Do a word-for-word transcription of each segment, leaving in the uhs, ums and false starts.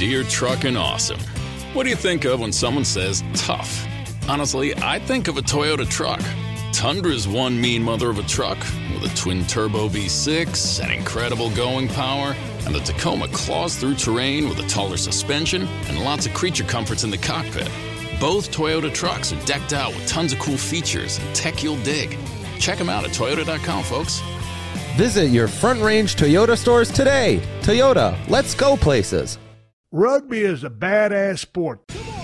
Deere Truckin' Awesome. What do you think of when someone says tough? Honestly, I think of a Toyota truck. Tundra's one mean mother of a truck with a twin-turbo V six and incredible going power, and the Tacoma claws through terrain with a taller suspension and lots of creature comforts in the cockpit. Both Toyota trucks are decked out with tons of cool features and tech you'll dig. Check them out at toyota dot com, folks. Visit your Front Range Toyota stores today. Toyota, let's go places. Rugby is a badass sport.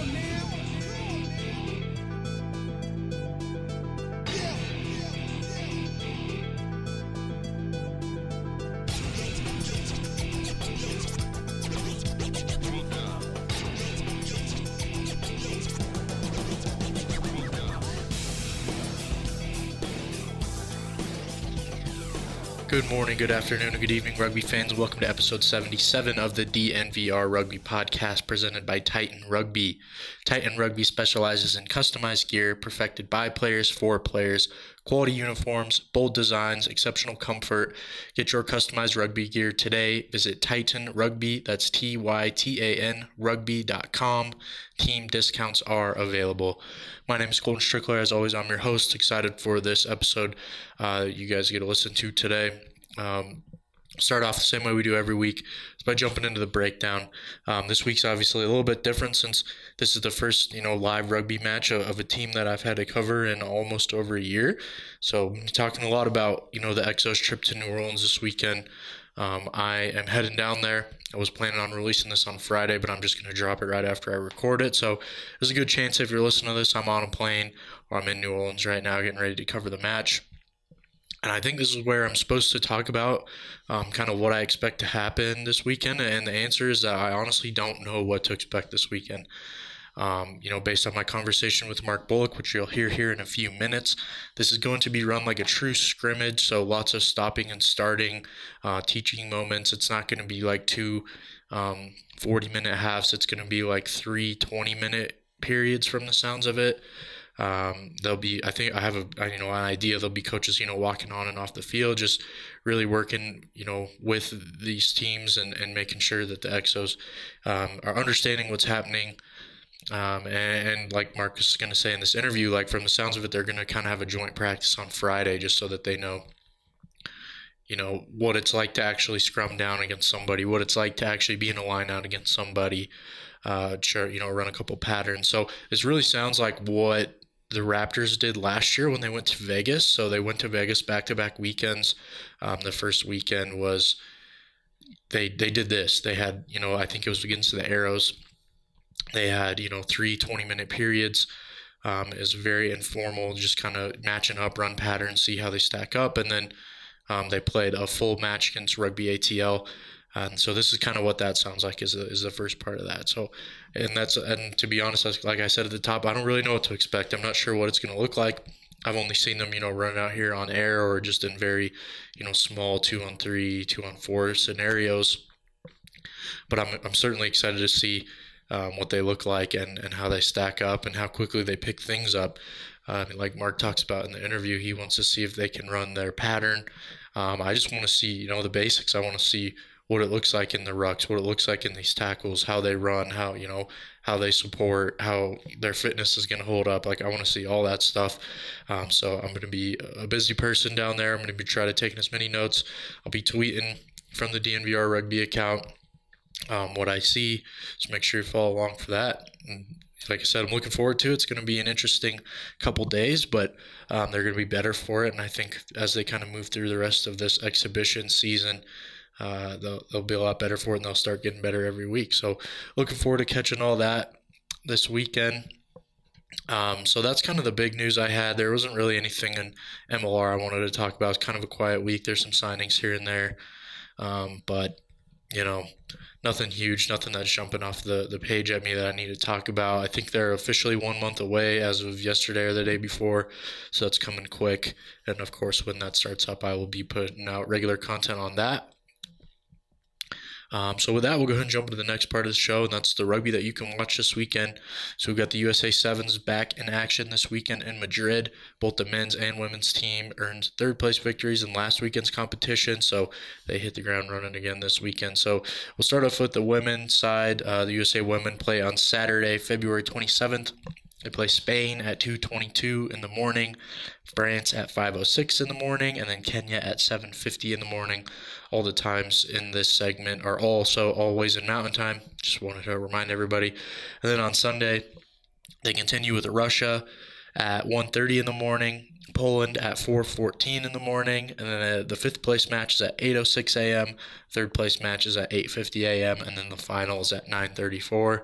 Good morning, good afternoon, and good evening, rugby fans. Welcome to episode seventy-seven of the D N V R Rugby Podcast presented by Titan Rugby. Titan Rugby specializes in customized gear perfected by players for players, quality uniforms, bold designs, exceptional comfort. Get your customized rugby gear today. Visit Titan Rugby, that's T Y T A N rugby dot com. Team discounts are available. My name is Colton Strickler. As always, I'm your host. Excited for this episode uh, you guys get to listen to today. Um, start off the same way we do every week. It's by jumping into the breakdown. Um, this week's obviously a little bit different since this is the first, you know, live rugby match of, of a team that I've had to cover in almost over a year. So I'm talking a lot about, you know, the Exos trip to New Orleans this weekend. Um, I am heading down there. I was planning on releasing this on Friday, but I'm just going to drop it right after I record it. So there's a good chance if you're listening to this, I'm on a plane or I'm in New Orleans right now getting ready to cover the match. And I think this is where I'm supposed to talk about um, kind of what I expect to happen this weekend. And the answer is that I honestly don't know what to expect this weekend. Um, you know, based on my conversation with Mark Bullock, which you'll hear here in a few minutes, this is going to be run like a true scrimmage. So lots of stopping and starting, uh, teaching moments. It's not going to be like two um, forty-minute halves. It's going to be like three twenty-minute periods from the sounds of it. Um, there'll be, I think I have a, you know, an idea. There'll be coaches, you know, walking on and off the field, just really working, you know, with these teams and, and making sure that the Exos um, are understanding what's happening. Um, and, and like Marcus is going to say in this interview, like from the sounds of it, they're going to kind of have a joint practice on Friday just so that they know, you know, what it's like to actually scrum down against somebody, what it's like to actually be in a line out against somebody, uh, sure, you know, run a couple patterns. So this really sounds like what the Raptors did last year when they went to Vegas. So they went to Vegas back-to-back weekends. Um, the first weekend was they they did this. They had, you know, I think it was against the Arrows. They had, you know, three twenty-minute periods. Um, it was very informal, just kind of matching up, run patterns, see how they stack up. And then um, they played a full match against Rugby A T L. And so this is kind of what that sounds like is the, is the first part of that. So, and that's, and to be honest, like I said at the top, I don't really know what to expect. I'm not sure what it's going to look like. I've only seen them, you know, run out here on air or just in very, you know, small two on three, two on four scenarios. But I'm, I'm certainly excited to see um, what they look like and, and how they stack up and how quickly they pick things up. Uh, like Mark talks about in the interview, he wants to see if they can run their pattern. Um, I just want to see, you know, the basics. I want to see what it looks like in the rucks, what it looks like in these tackles, how they run, how, you know, how they support, how their fitness is going to hold up. Like, I want to see all that stuff. Um, so I'm going to be a busy person down there. I'm going to be trying to take as many notes. I'll be tweeting from the D N V R Rugby account um, what I see. So make sure you follow along for that. And like I said, I'm looking forward to it. It's going to be an interesting couple days, but um, they're going to be better for it. And I think as they kind of move through the rest of this exhibition season, Uh, they'll, they'll be a lot better for it, and they'll start getting better every week. So looking forward to catching all that this weekend. Um, so that's kind of the big news I had. There wasn't really anything in M L R I wanted to talk about. It's kind of a quiet week. There's some signings here and there. Um, but, you know, nothing huge, nothing that's jumping off the, the page at me that I need to talk about. I think they're officially one month away as of yesterday or the day before, so that's coming quick. And, of course, when that starts up, I will be putting out regular content on that. Um, so with that, we'll go ahead and jump into the next part of the show, and that's the rugby that you can watch this weekend. So we've got the U S A Sevens back in action this weekend in Madrid. Both the men's and women's team earned third place victories in last weekend's competition, so they hit the ground running again this weekend. So we'll start off with the women's side. Uh, the U S A women play on Saturday, February twenty-seventh. They play Spain at two twenty-two in the morning, France at five oh six in the morning, and then Kenya at seven fifty in the morning. All the times in this segment are also always in Mountain Time. Just wanted to remind everybody. And then on Sunday, they continue with Russia at one thirty in the morning, Poland at four fourteen in the morning, and then the fifth place match is at eight oh six a.m., third place match is at eight fifty a.m., and then the final is at nine thirty-four.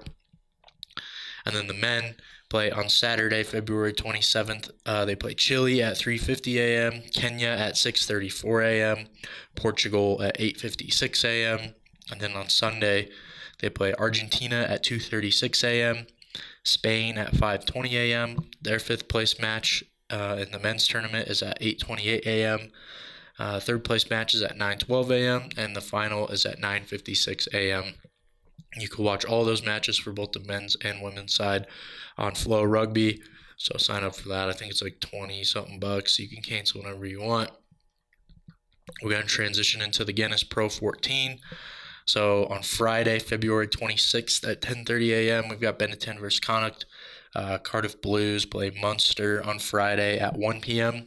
And then the men play on Saturday, February twenty-seventh. Uh, they play Chile at three fifty a.m., Kenya at six thirty-four a.m., Portugal at eight fifty-six a.m., and then on Sunday, they play Argentina at two thirty-six a.m., Spain at five twenty a.m. Their fifth place match uh, in the men's tournament is at eight twenty-eight a.m., uh, third place match is at nine twelve a.m., and the final is at nine fifty-six a.m. You can watch all those matches for both the men's and women's side on Flow Rugby. So sign up for that. I think it's like twenty something bucks. You can cancel whenever you want. We're going to transition into the Guinness Pro fourteen. So on Friday, February twenty-sixth at ten thirty a.m., we've got Benetton versus Connacht. Uh, Cardiff Blues play Munster on Friday at one p.m.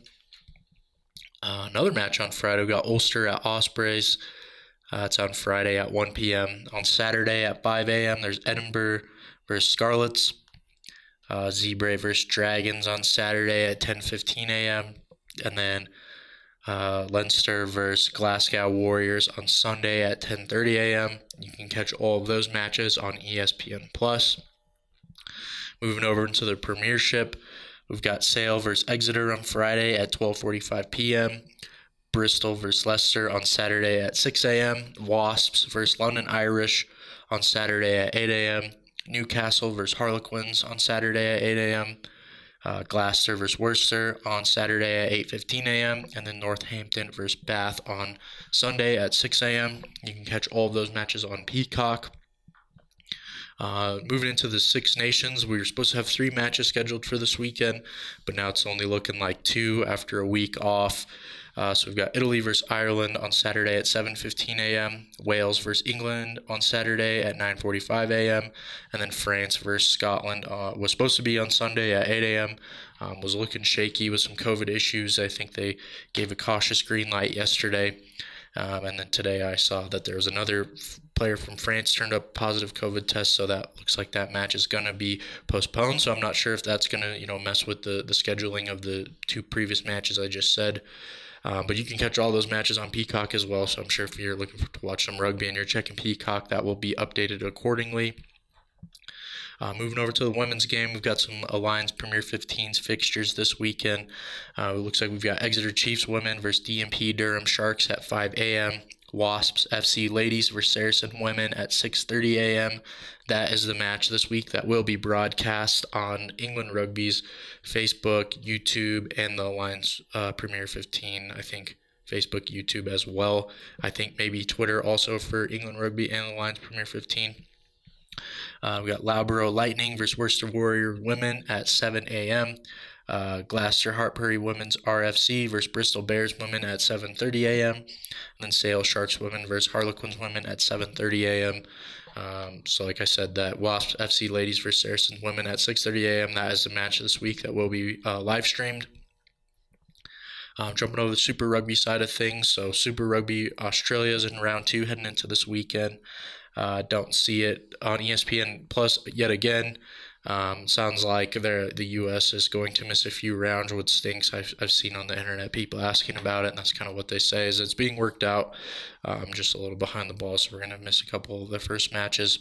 Uh, another match on Friday, we've got Ulster at Ospreys. Uh, it's on Friday at one p.m. On Saturday at five a.m., there's Edinburgh versus Scarlets. Uh, Zebre versus Dragons on Saturday at ten fifteen a.m. And then uh, Leinster versus Glasgow Warriors on Sunday at ten thirty a.m. You can catch all of those matches on E S P N plus. Moving over into the Premiership, we've got Sale versus Exeter on Friday at twelve forty-five p.m. Bristol versus Leicester on Saturday at six a.m. Wasps versus London Irish on Saturday at eight a.m. Newcastle versus Harlequins on Saturday at eight a.m. Uh, Gloucester versus Worcester on Saturday at eight fifteen a.m. And then Northampton versus Bath on Sunday at six a.m. You can catch all of those matches on Peacock. Uh, moving into the Six Nations, we were supposed to have three matches scheduled for this weekend, but now it's only looking like two after a week off. Uh, so we've got Italy versus Ireland on Saturday at seven fifteen a.m., Wales versus England on Saturday at nine forty-five a.m., and then France versus Scotland uh, was supposed to be on Sunday at eight a.m., um, was looking shaky with some COVID issues. I think they gave a cautious green light yesterday. Um, and then today I saw that there was another f- player from France turned up positive COVID test, so that looks like that match is going to be postponed. So I'm not sure if that's going to, you know, mess with the, the scheduling of the two previous matches I just said. Uh, but you can catch all those matches on Peacock as well, so I'm sure if you're looking for, to watch some rugby and you're checking Peacock, that will be updated accordingly. Uh, moving over to the women's game, we've got some Alliance Premier fifteens fixtures this weekend. Uh, it looks like we've got Exeter Chiefs women versus D M P Durham Sharks at five a.m., Wasps F C ladies versus Saracen women at six thirty a.m. That is the match this week that will be broadcast on England Rugby's Facebook, YouTube, and the Alliance uh, Premier fifteen. I think Facebook, YouTube as well. I think maybe Twitter also for England Rugby and Alliance Premier fifteen. Uh, we got Loughborough Lightning versus Worcester Warrior women at seven a.m. Uh, Gloucester Hartpury Women's R F C versus Bristol Bears women at seven thirty a.m. And then Sale Sharks women versus Harlequins women at seven thirty a.m. Um, so like I said, that Wasps F C ladies versus Saracens women at six thirty a.m. That is the match this week that will be uh, live streamed. Um, jumping over the Super Rugby side of things. So Super Rugby Australia is in round two heading into this weekend. Uh, don't see it on E S P N Plus yet again. Um, sounds like the U S is going to miss a few rounds, which stinks. I've, I've seen on the internet people asking about it, and that's kind of what they say, is it's being worked out. I'm um, just a little behind the ball, so we're going to miss a couple of the first matches.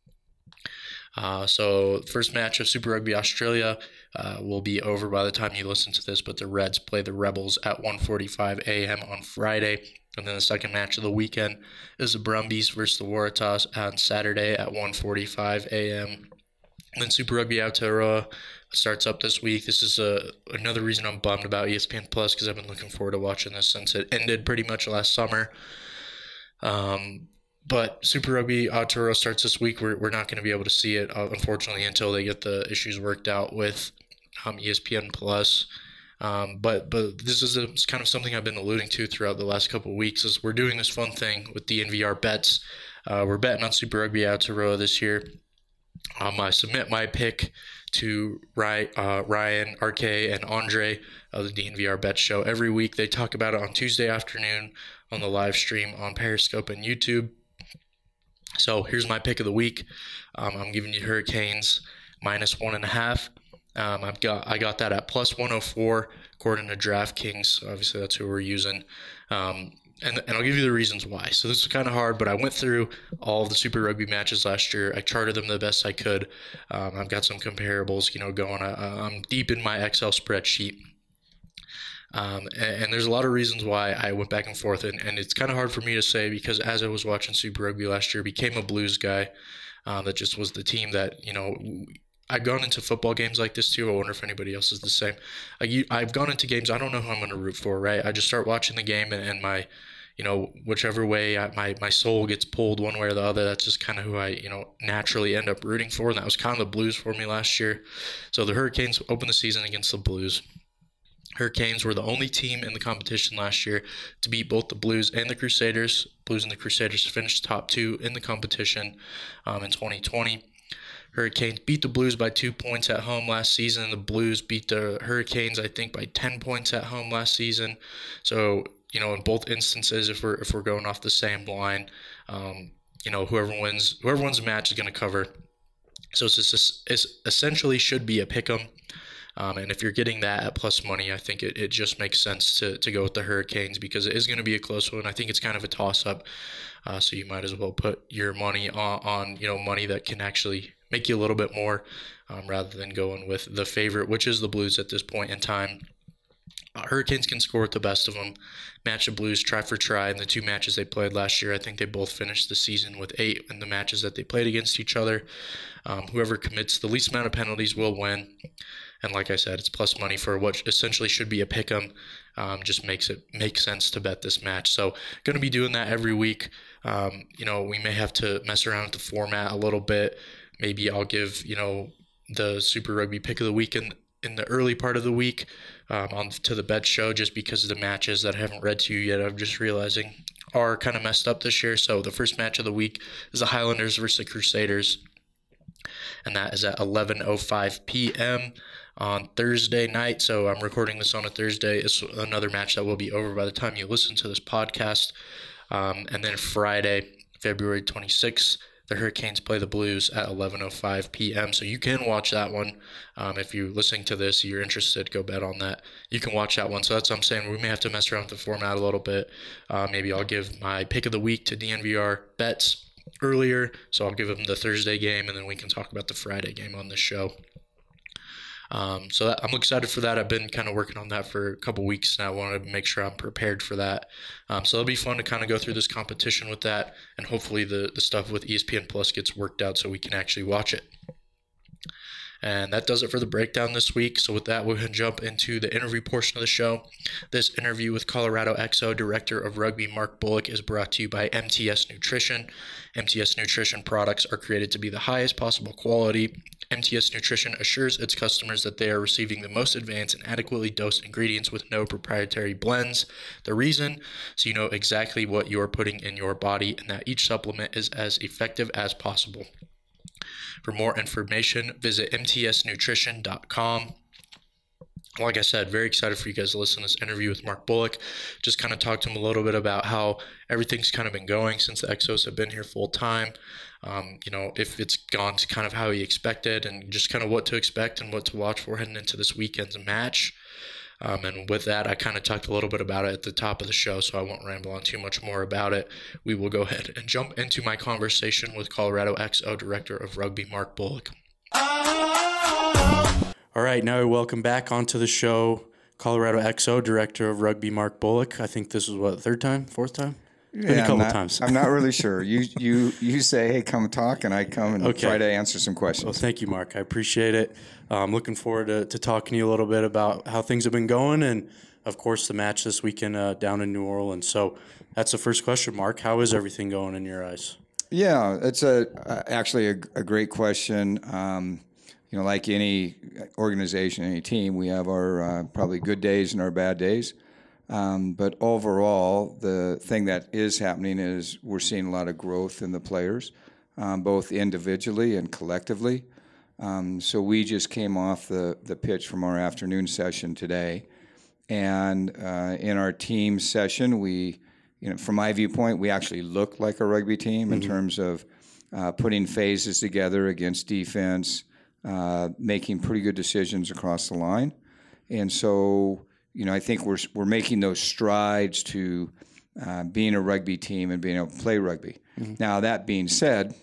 Uh, so first match of Super Rugby Australia uh, will be over by the time you listen to this, but the Reds play the Rebels at one forty-five a.m. on Friday. And then the second match of the weekend is the Brumbies versus the Waratahs on Saturday at one forty-five a.m. And then Super Rugby Aotearoa starts up this week. This is a, another reason I'm bummed about E S P N Plus, because I've been looking forward to watching this since it ended pretty much last summer. Um, but Super Rugby Aotearoa starts this week. We're, we're not going to be able to see it, uh, unfortunately, until they get the issues worked out with um, E S P N Plus. Um, but but this is a, kind of something I've been alluding to throughout the last couple of weeks is we're doing this fun thing with D N V R bets. Uh, we're betting on Super Rugby Aotearoa this year. Um, I submit my pick to Ryan, uh, Ryan, R K, and Andre of the D N V R Bet Show every week. They talk about it on Tuesday afternoon on the live stream on Periscope and YouTube. So here's my pick of the week. Um, I'm giving you Hurricanes minus one and a half. Um, I've got I got that at plus one oh four according to DraftKings. Obviously, that's who we're using. Um, and and I'll give you the reasons why. So this is kind of hard, but I went through all of the Super Rugby matches last year. I charted them the best I could. Um, I've got some comparables, you know, going. I, I'm deep in my Excel spreadsheet. Um, and, and there's a lot of reasons why I went back and forth, and, and it's kind of hard for me to say because as I was watching Super Rugby last year, I became a Blues guy. Uh, that just was the team that, you know, I've gone into football games like this too. I wonder if anybody else is the same. I, I've gone into games, I don't know who I'm going to root for, right? I just start watching the game and, and my, you know, whichever way I, my, my soul gets pulled one way or the other, that's just kind of who I, you know, naturally end up rooting for. And that was kind of the Blues for me last year. So the Hurricanes opened the season against the Blues. Hurricanes were the only team in the competition last year to beat both the Blues and the Crusaders. Blues and the Crusaders finished top two in the competition um, in twenty twenty. Hurricanes beat the Blues by two points at home last season. The Blues beat the Hurricanes, I think, by ten points at home last season. So, you know, in both instances, if we're if we're going off the same line, um, you know, whoever wins whoever wins the match is going to cover. So it's, just, it's essentially should be a pick'em. Um, and if you're getting that at plus money, I think it, it just makes sense to, to go with the Hurricanes because it is going to be a close one. I think it's kind of a toss-up, uh, so you might as well put your money on, on you know money that can actually make you a little bit more um, rather than going with the favorite, which is the Blues at this point in time. Uh, Hurricanes can score with the best of them. Match the Blues try for try in the two matches they played last year. I think they both finished the season with eight in the matches that they played against each other. Um, whoever commits the least amount of penalties will win. And like I said, it's plus money for what essentially should be a pick'em. Um, just makes it make sense to bet this match. So going to be doing that every week. Um, you know, we may have to mess around with the format a little bit. Maybe I'll give, you know, the Super Rugby pick of the week in, in the early part of the week um, on to the bet show just because of the matches that I haven't read to you yet. I'm just realizing are kind of messed up this year. So the first match of the week is the Highlanders versus the Crusaders. And that is at eleven oh five p.m. on Thursday night. So I'm recording this on a Thursday. It's another match that will be over by the time you listen to this podcast. Um, and then Friday, February twenty-sixth, the Hurricanes play the Blues at eleven oh five p.m. So you can watch that one. Um, if you're listening to this, you're interested, go bet on that. You can watch that one. So that's what I'm saying. We may have to mess around with the format a little bit. Uh, maybe I'll give my pick of the week to D N V R bets earlier. So I'll give them the Thursday game, and then we can talk about the Friday game on this show. Um, so that, I'm excited for that. I've been kind of working on that for a couple weeks, and I wanted to make sure I'm prepared for that. Um, so it'll be fun to kind of go through this competition with that, and hopefully the, the stuff with E S P N Plus gets worked out so we can actually watch it. And that does it for the breakdown this week. So with that, we're going to jump into the interview portion of the show. This interview with Colorado X O Director of Rugby Mark Bullock is brought to you by M T S Nutrition. M T S Nutrition products are created to be the highest possible quality. M T S Nutrition assures its customers that they are receiving the most advanced and adequately dosed ingredients with no proprietary blends. The reason, so you know exactly what you are putting in your body and that each supplement is as effective as possible. For more information, visit m t s nutrition dot com. Like I said, very excited for you guys to listen to this interview with Mark Bullock. Just kind of talk to him a little bit about how everything's kind of been going since the X Os have been here full time. Um, you know, if it's gone to kind of how he expected and just kind of what to expect and what to watch for heading into this weekend's match. Um, and with that, I kind of talked a little bit about it at the top of the show, so I won't ramble on too much more about it. We will go ahead and jump into my conversation with Colorado X O Director of Rugby, Mark Bullock. All right, now welcome back onto the show, Colorado X O Director of Rugby, Mark Bullock. I think this is, what, third time, fourth time? Yeah, Maybe a couple I'm not, times. I'm not really sure. You you you say, hey, come talk, and I come and Okay. try to answer some questions. Well, thank you, Mark. I appreciate it. Uh, I'm looking forward to, to talking to you a little bit about how things have been going and, of course, the match this weekend uh, down in New Orleans. So that's the first question, Mark. How is everything going in your eyes? Yeah, it's a uh, actually a, a great question. Um, you know, like any organization, any team, we have our uh, probably good days and our bad days. Um, but overall, the thing that is happening is we're seeing a lot of growth in the players, um, both individually and collectively. Um, so we just came off the, the pitch from our afternoon session today. And uh, in our team session, we, you know, from my viewpoint, we actually look like a rugby team in mm-hmm. terms of uh, putting phases together against defense, uh, making pretty good decisions across the line. And so, you know, I think we're we're making those strides to uh, being a rugby team and being able to play rugby. Mm-hmm. Now, that being said,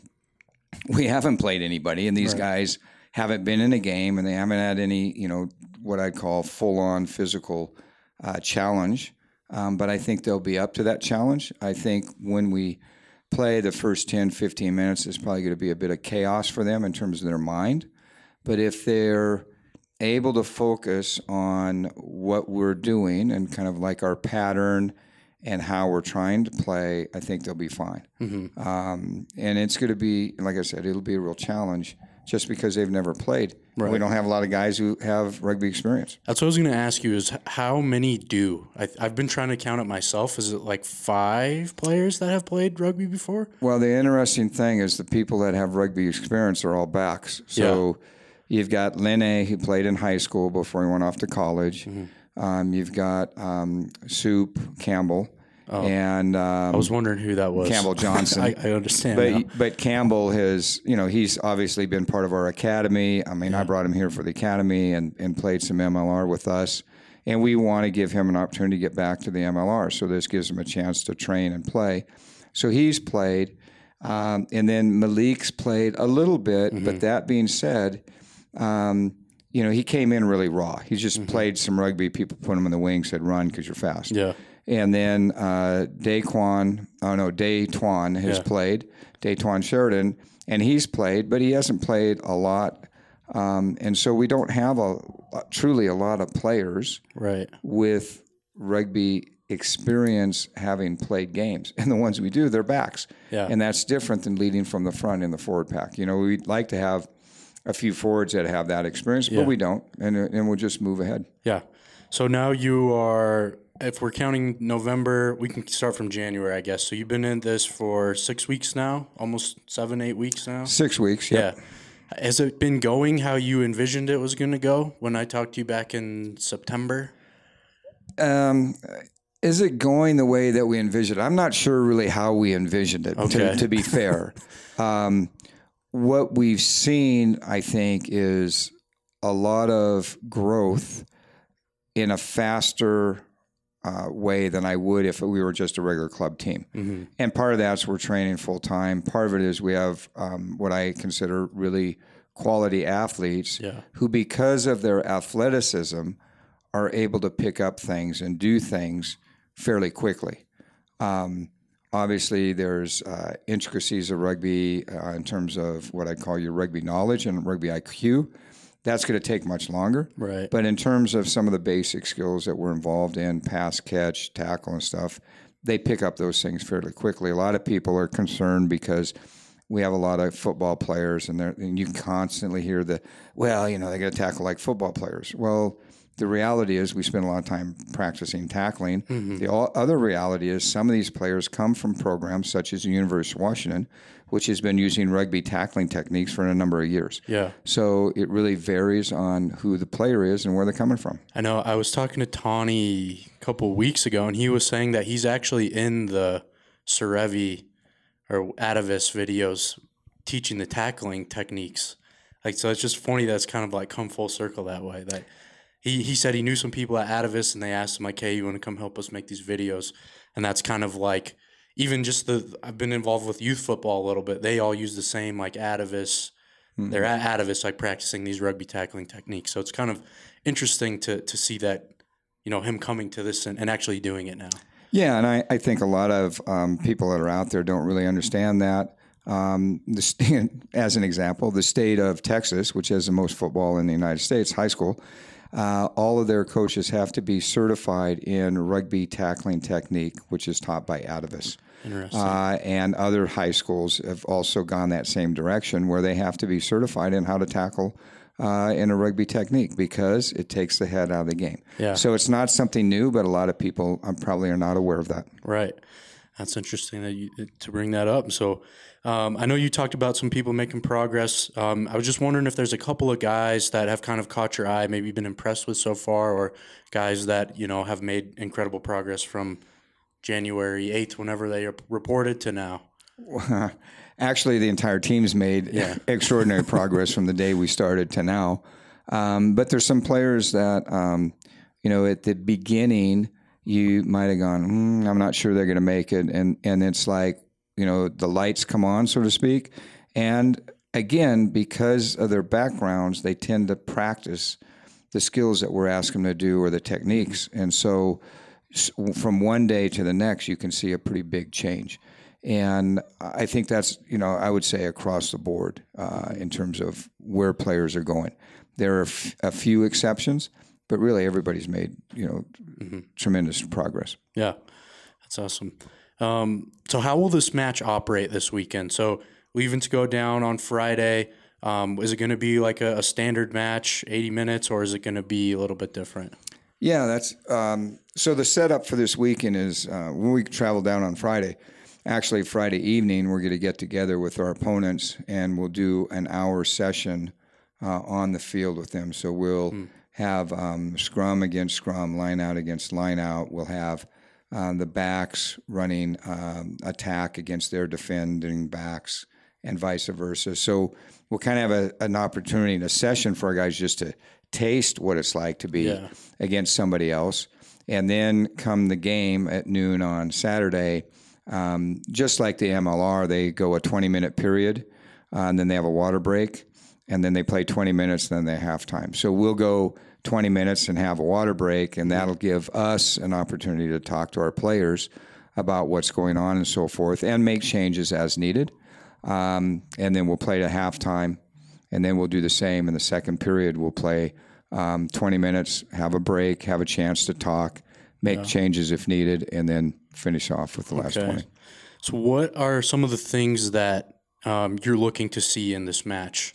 we haven't played anybody, and these right. guys haven't been in a game, and they haven't had any, you know, what I'd call full-on physical uh, challenge. Um, but I think they'll be up to that challenge. I think when we play the first ten, fifteen minutes, there's probably going to be a bit of chaos for them in terms of their mind. But if they're able to focus on what we're doing and kind of like our pattern and how we're trying to play, I think they'll be fine. Mm-hmm. Um, and it's going to be, like I said, it'll be a real challenge just because they've never played. Right. We don't have a lot of guys who have rugby experience. That's what I was going to ask you is how many do? I, I've been trying to count it myself. Is it like five players that have played rugby before? Well, the interesting thing is the people that have rugby experience are all backs. So yeah. you've got Linne, who played in high school before he went off to college. Mm-hmm. Um, you've got um, Soup Campbell. Oh. And um, I was wondering who that was. Campbell Johnson. I, I understand. But, now. but Campbell has, you know, he's obviously been part of our academy. I mean, yeah. I brought him here for the academy and, and played some M L R with us. And we want to give him an opportunity to get back to the M L R. So this gives him a chance to train and play. So he's played. Um, and then Malik's played a little bit. Mm-hmm. But that being said, um, you know, he came in really raw. He just mm-hmm. played some rugby. People put him in the wing, said, run because you're fast. Yeah. And then uh, Daquan, oh no, Daytwan has yeah. played, Daytwan Sheridan, and he's played, but he hasn't played a lot. Um, and so we don't have a, a truly a lot of players right. with rugby experience having played games. And the ones we do, they're backs. Yeah. And that's different than leading from the front in the forward pack. You know, we'd like to have a few forwards that have that experience, yeah. but we don't, and, and we'll just move ahead. Yeah. So now you are... If we're counting November, we can start from January, I guess. So you've been in this for six weeks now, almost seven, eight weeks now? Six weeks, yep. Yeah. Has it been going how you envisioned it was going to go when I talked to you back in September? Um, is it going the way that we envisioned it? I'm not sure really how we envisioned it, okay. to, to be fair. um, what we've seen, I think, is a lot of growth in a faster Uh, way than I would if we were just a regular club team. Mm-hmm. And part of that's we're training full time. Part of it is we have um, what I consider really quality athletes yeah. who, because of their athleticism, are able to pick up things and do things fairly quickly. Um, obviously, there's uh, intricacies of rugby uh, in terms of what I call your rugby knowledge and rugby I Q. That's going to take much longer. Right. But in terms of some of the basic skills that we're involved in, pass, catch, tackle, and stuff, they pick up those things fairly quickly. A lot of people are concerned because we have a lot of football players, and, and you constantly hear the, well, you know, they got to tackle like football players. Well, the reality is we spend a lot of time practicing tackling. Mm-hmm. The other reality is some of these players come from programs such as the University of Washington, which has been using rugby tackling techniques for a number of years. Yeah. So it really varies on who the player is and where they're coming from. I know. I was talking to Tawny a couple of weeks ago, and he was saying that he's actually in the Serevi or Atavis videos teaching the tackling techniques. Like, so it's just funny that it's kind of like come full circle that way. That he, he said he knew some people at Atavis, and they asked him, like, hey, you want to come help us make these videos? And that's kind of like... Even just the, I've been involved with youth football a little bit. They all use the same, like, Atavis. Mm-hmm. They're at Atavis, like, practicing these rugby tackling techniques. So it's kind of interesting to to see that, you know, him coming to this and, and actually doing it now. Yeah, and I, I think a lot of um, people that are out there don't really understand that. Um, the st- as an example, the state of Texas, which has the most football in the United States, high school, uh, all of their coaches have to be certified in rugby tackling technique, which is taught by Atavus. Interesting. Uh, and other high schools have also gone that same direction where they have to be certified in how to tackle uh, in a rugby technique because it takes the head out of the game. Yeah. So it's not something new, but a lot of people um, probably are not aware of that. Right. That's interesting that you to bring that up. So um, I know you talked about some people making progress. Um, I was just wondering if there's a couple of guys that have kind of caught your eye, maybe been impressed with so far, or guys that, you know, have made incredible progress from January eighth, whenever they reported, to now. Actually, the entire team's made Yeah. extraordinary progress from the day we started to now. Um, but there's some players that, um, you know, at the beginning, you might have gone, mm, I'm not sure they're going to make it. And, and it's like, you know, the lights come on, so to speak. And again, because of their backgrounds, they tend to practice the skills that we're asking them to do or the techniques. And so from one day to the next, you can see a pretty big change. And I think that's, you know, I would say across the board uh, in terms of where players are going. There are f- a few exceptions, but really everybody's made, you know, mm-hmm. tremendous progress. Yeah, that's awesome. Um, so how will this match operate this weekend? So leaving to go down on Friday, um, is it going to be like a, a standard match, eighty minutes, or is it going to be a little bit different? Yeah, that's um, so the setup for this weekend is uh, when we travel down on Friday, actually Friday evening, we're going to get together with our opponents and we'll do an hour session uh, on the field with them. So we'll hmm. have um, scrum against scrum, line out against line out. We'll have um, the backs running um, attack against their defending backs and vice versa. So we'll kind of have a, an opportunity in a session for our guys just to taste what it's like to be yeah. against somebody else. And then come the game at noon on Saturday, um, just like the M L R, they go a twenty-minute period, uh, and then they have a water break, and then they play twenty minutes, and then they have halftime. So we'll go twenty minutes and have a water break, and that'll give us an opportunity to talk to our players about what's going on and so forth, and make changes as needed. Um, and then we'll play to halftime, and then we'll do the same in the second period. We'll play um, twenty minutes, have a break, have a chance to talk, make yeah. changes if needed, and then finish off with the last okay. twenty. So what are some of the things that um, you're looking to see in this match?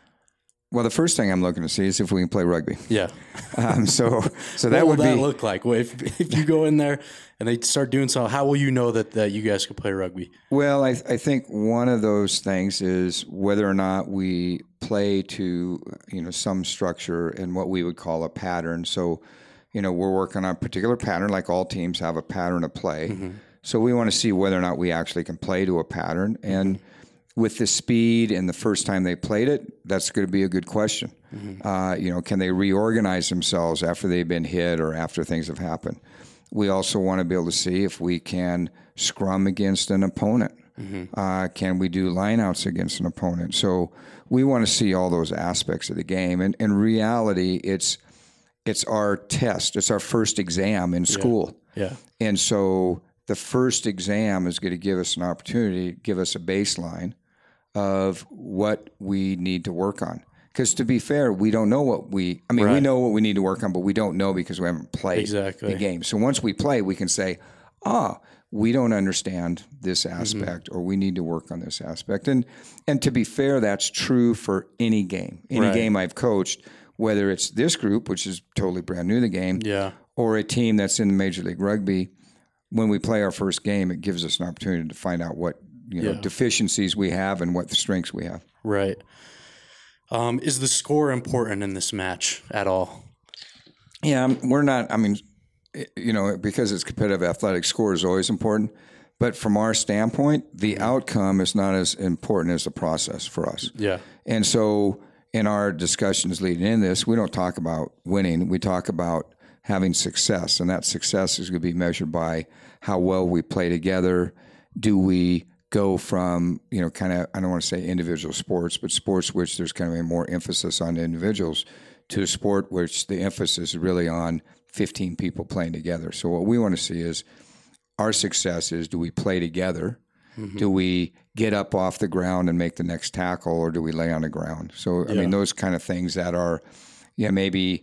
Well, the first thing I'm looking to see is if we can play rugby. Yeah. Um, so so that what would will that be, look like? Well, if if you go in there and they start doing so, how will you know that, that you guys can play rugby? Well, I, I think one of those things is whether or not we play to, you know, some structure and what we would call a pattern. So, you know, we're working on a particular pattern, like all teams have a pattern of play. Mm-hmm. So we want to see whether or not we actually can play to a pattern. And mm-hmm. with the speed and the first time they played it, that's going to be a good question. Mm-hmm. Uh, you know, can they reorganize themselves after they've been hit or after things have happened? We also want to be able to see if we can scrum against an opponent. Mm-hmm. Uh, can we do lineouts against an opponent? So we want to see all those aspects of the game. And in reality, it's it's our test. It's our first exam in school. Yeah. yeah. And so the first exam is going to give us an opportunity, give us a baseline of what we need to work on. Because to be fair, we don't know what we, I mean, right. we know what we need to work on, but we don't know because we haven't played exactly. the game. So once we play, we can say, ah, we don't understand this aspect mm-hmm. or we need to work on this aspect. And and to be fair, that's true for any game. Any right. game I've coached, whether it's this group, which is totally brand new to the game, yeah. or a team that's in Major League Rugby, when we play our first game, it gives us an opportunity to find out what you know yeah. deficiencies we have and what strengths we have. Right. Um, is the score important in this match at all? Yeah, we're not, I mean, you know, because it's competitive athletics, score is always important. But from our standpoint, the mm-hmm. outcome is not as important as the process for us. Yeah. And so in our discussions leading in this, we don't talk about winning. We talk about having success. And that success is going to be measured by how well we play together. Do we go from, you know, kind of, I don't want to say individual sports, but sports which there's kind of a more emphasis on individuals, to a sport which the emphasis is really on fifteen people playing together. So what we want to see is our success is, do we play together? Mm-hmm. Do we get up off the ground and make the next tackle, or do we lay on the ground? So, I yeah. mean, those kind of things that are, yeah, maybe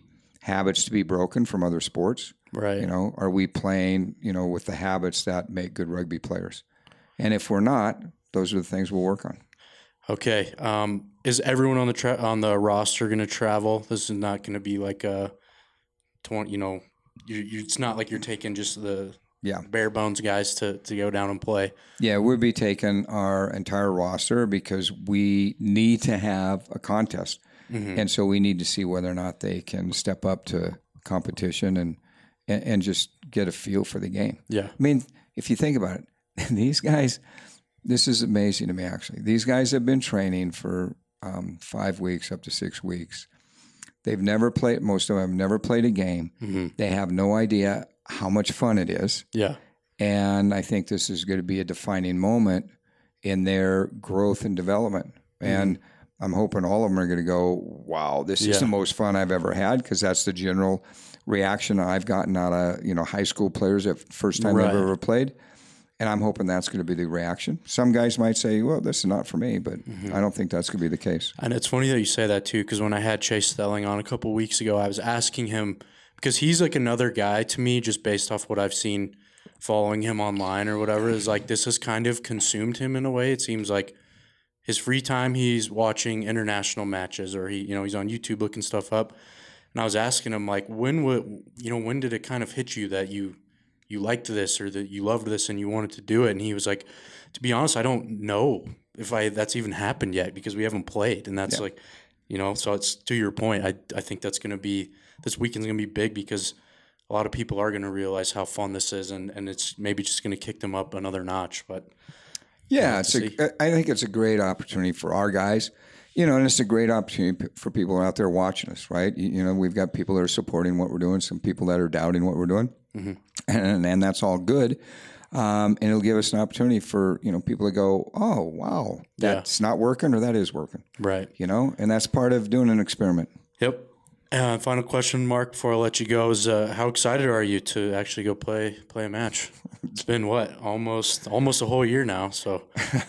habits to be broken from other sports? Right. You know, are we playing, you know, with the habits that make good rugby players? And if we're not, those are the things we'll work on. Okay. Um, is everyone on the tra- on the roster going to travel? This is not going to be like a, twenty, you know, you, you, it's not like you're taking just the Yeah. bare bones guys to, to go down and play. Yeah, we'll be taking our entire roster because we need to have a contest. Mm-hmm. And so we need to see whether or not they can step up to competition and, and, and just get a feel for the game. Yeah. I mean, if you think about it, these guys, this is amazing to me, actually. These guys have been training for um, five weeks, up to six weeks. They've never played, most of them have never played a game. Mm-hmm. They have no idea how much fun it is. Yeah. And I think this is going to be a defining moment in their growth and development. Mm-hmm. And I'm hoping all of them are going to go, wow, this Yeah. is the most fun I've ever had, because that's the general reaction I've gotten out of, you know, high school players that first time Right. they've ever played. And I'm hoping that's going to be the reaction. Some guys might say, well, this is not for me, but mm-hmm. I don't think that's going to be the case. And it's funny that you say that too, because when I had Chase Stelling on a couple weeks ago, I was asking him, because he's like another guy to me, just based off what I've seen following him online or whatever, is like this has kind of consumed him in a way. It seems like his free time, he's watching international matches, or he, you know, he's on YouTube looking stuff up. And I was asking him, like, when would, you know, when did it kind of hit you that you, you liked this or that you loved this and you wanted to do it? And he was like, to be honest, I don't know if I that's even happened yet, because we haven't played. And that's yeah. like, you know, so it's to your point. I I think that's going to be, this weekend's going to be big, because a lot of people are going to realize how fun this is, and, and it's maybe just going to kick them up another notch. But yeah, it's a, I think it's a great opportunity for our guys, you know, and it's a great opportunity for people out there watching us, right? You, you know, we've got people that are supporting what we're doing, some people that are doubting what we're doing, mm-hmm. and, and that's all good. Um, and it'll give us an opportunity for, you know, people to go, oh, wow, that's yeah. not working, or that is working. Right. You know, and that's part of doing an experiment. Yep. Uh, final question, Mark, before I let you go, is uh, how excited are you to actually go play play a match? It's been what, almost almost a whole year now. So,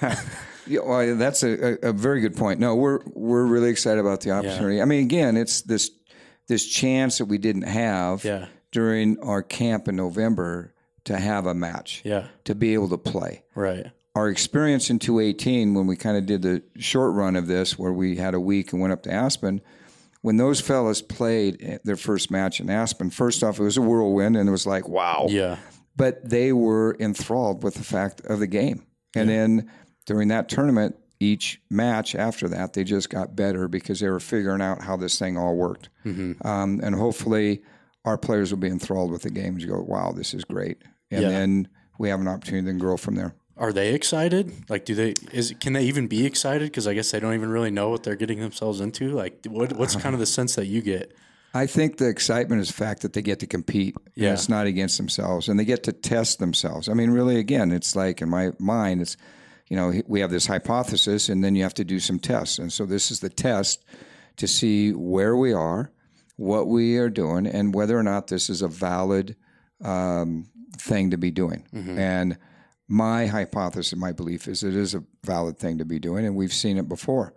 yeah, well, that's a, a, a very good point. No, we're we're really excited about the opportunity. Yeah. I mean, again, it's this this chance that we didn't have yeah. during our camp in November to have a match, yeah, to be able to play. Right. Our experience in two eighteen, when we kind of did the short run of this, where we had a week and went up to Aspen. When those fellas played their first match in Aspen, first off, it was a whirlwind, and it was like, wow. Yeah. But they were enthralled with the fact of the game. And yeah. then during that tournament, each match after that, they just got better because they were figuring out how this thing all worked. Mm-hmm. Um, and hopefully our players will be enthralled with the game and go, wow, this is great. And yeah. then we have an opportunity to grow from there. Are they excited? Like, do they, is, can they even be excited? Because I guess they don't even really know what they're getting themselves into. Like, what, what's kind of the sense that you get? I think the excitement is the fact that they get to compete. Yeah. And it's not against themselves, and they get to test themselves. I mean, really, again, it's like in my mind, it's, you know, we have this hypothesis, and then you have to do some tests. And so this is the test to see where we are, what we are doing, and whether or not this is a valid um, thing to be doing. Mm-hmm. And my hypothesis, my belief is it is a valid thing to be doing, and we've seen it before.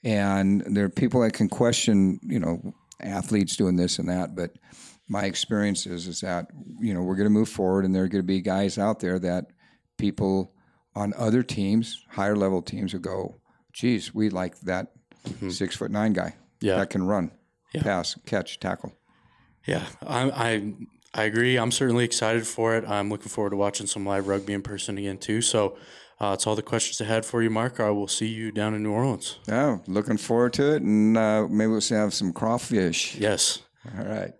And there are people that can question, you know, athletes doing this and that, but my experience is, is that, you know, we're going to move forward, and there are going to be guys out there that people on other teams, higher level teams, will go, geez, we like that mm-hmm. six foot nine guy yeah. that can run, yeah. pass, catch, tackle. Yeah, I, I I agree. I'm certainly excited for it. I'm looking forward to watching some live rugby in person again too. So uh, that's all the questions I had for you, Mark. I will see you down in New Orleans. Oh, looking forward to it, and uh, maybe we'll have some crawfish. Yes. All right.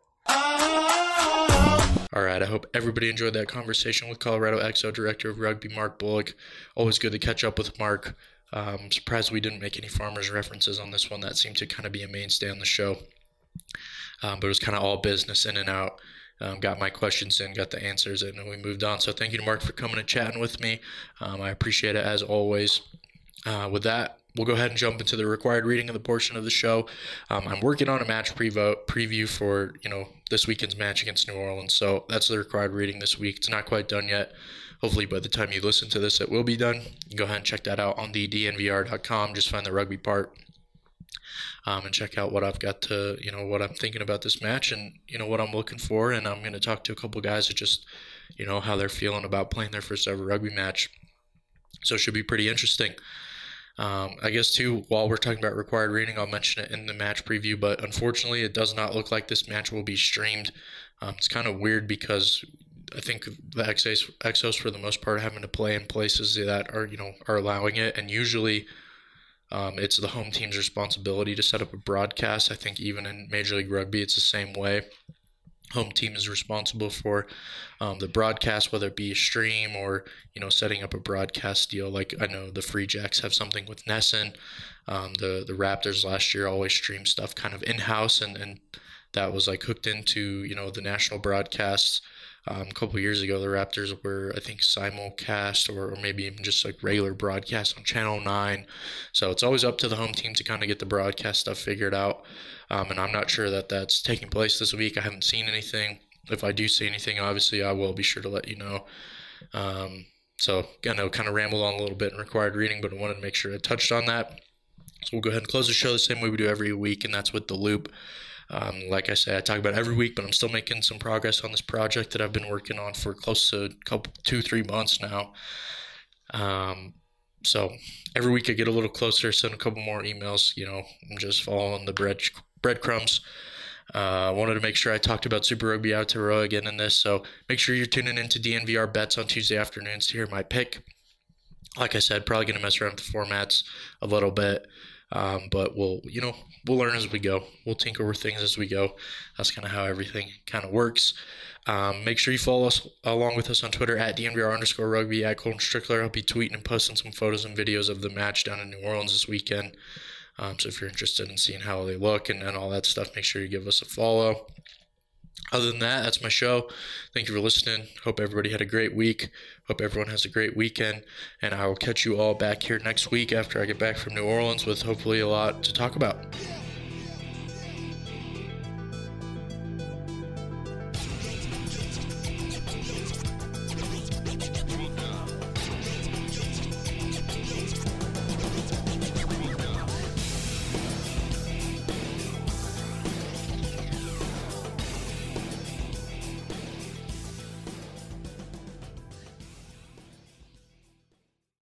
All right, I hope everybody enjoyed that conversation with Colorado X O Director of Rugby, Mark Bullock. Always good to catch up with Mark. Um, surprised we didn't make any Farmers references on this one. That seemed to kind of be a mainstay on the show. Um, but it was kind of all business in and out. Um, got my questions in, got the answers, and we moved on. So thank you to Mark for coming and chatting with me. Um, I appreciate it as always. Uh, with that, we'll go ahead and jump into the required reading of the portion of the show. Um, I'm working on a match preview preview for, you know, this weekend's match against New Orleans. So that's the required reading this week. It's not quite done yet. Hopefully by the time you listen to this, it will be done. You can go ahead and check that out on the D N V R dot com. Just find the rugby part. um, and check out what I've got to, you know, what I'm thinking about this match and, you know, what I'm looking for. And I'm going to talk to a couple guys that just, you know, how they're feeling about playing their first ever rugby match. So it should be pretty interesting. Um, I guess, too, while we're talking about required reading, I'll mention it in the match preview, but unfortunately it does not look like this match will be streamed. Um, it's kind of weird because I think the X Os, for the most part, are having to play in places that are, you know, are allowing it, and usually um, it's the home team's responsibility to set up a broadcast. I think even in Major League Rugby, it's the same way. Home team is responsible for um, the broadcast, whether it be a stream or, you know, setting up a broadcast deal. Like I know the Free Jacks have something with Nesson. Um, the the Raptors last year always stream stuff kind of in-house, and, and that was like hooked into, you know, the national broadcasts. Um, a couple of years ago, the Raptors were, I think, simulcast or, or maybe even just like regular broadcast on Channel nine. So it's always up to the home team to kind of get the broadcast stuff figured out. Um, and I'm not sure that that's taking place this week. I haven't seen anything. If I do see anything, obviously, I will be sure to let you know. Um, so I know kind of rambled on a little bit in required reading, but I wanted to make sure I touched on that. So we'll go ahead and close the show the same way we do every week, and that's with The Loop. Um, like I say, I talk about it every week, but I'm still making some progress on this project that I've been working on for close to a couple, two, three months now. Um, so every week I get a little closer, send a couple more emails. You know, I'm just following the bread breadcrumbs. I uh, wanted to make sure I talked about Super Rugby Aotearoa again in this, so make sure you're tuning into D N V R Bets on Tuesday afternoons to hear my pick. Like I said, probably going to mess around with the formats a little bit. Um, but we'll, you know, we'll learn as we go. We'll tinker with things as we go. That's kind of how everything kind of works. Um, make sure you follow us along with us on Twitter at D N V R underscore rugby, at Colton Strickler. I'll be tweeting and posting some photos and videos of the match down in New Orleans this weekend. Um, so if you're interested in seeing how they look and, and all that stuff, make sure you give us a follow. Other than that, that's my show. Thank you for listening. Hope everybody had a great week. Hope everyone has a great weekend. And I will catch you all back here next week after I get back from New Orleans with hopefully a lot to talk about.